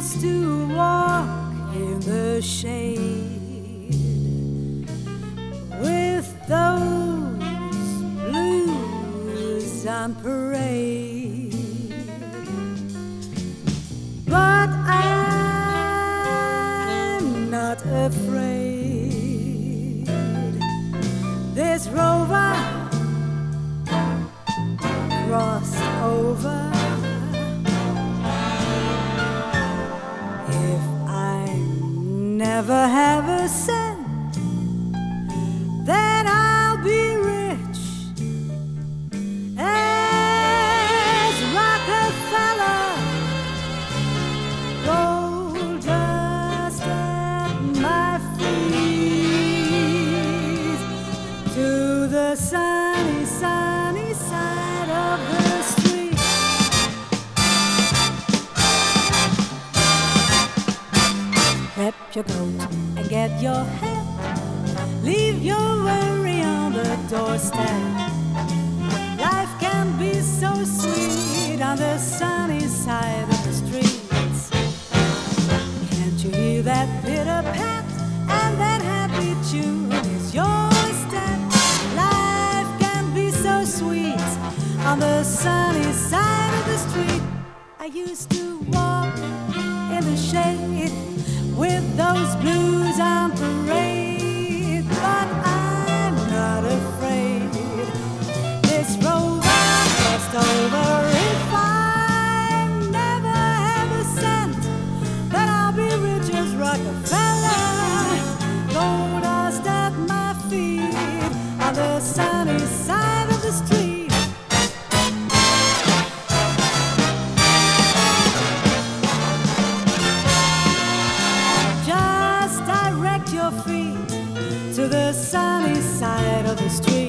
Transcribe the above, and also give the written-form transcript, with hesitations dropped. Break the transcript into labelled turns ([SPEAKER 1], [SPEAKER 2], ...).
[SPEAKER 1] used to walk in the shade with those blues on parade, but I'm not afraid. This rover crossed over. If I never have a cent, then I'll be rich as Rockefeller. Gold dust at my feet, to the sunny, sunny side of the street. Prep your coat and get your hat. Leave your worry on the doorstep. Life can be so sweet on the sunny side of the streets. Can't you hear that pitter-pat and that happy tune is your step? Life can be so sweet on the sunny side of the street. I used to walk in the shade with those blues on parade, but I'm not afraid. This rover crossed over. If I never have a cent, then I'll be rich as Rockefeller. Gold dust at my feet on the sunny side of the street. Just direct your feet to the sunny side of the street.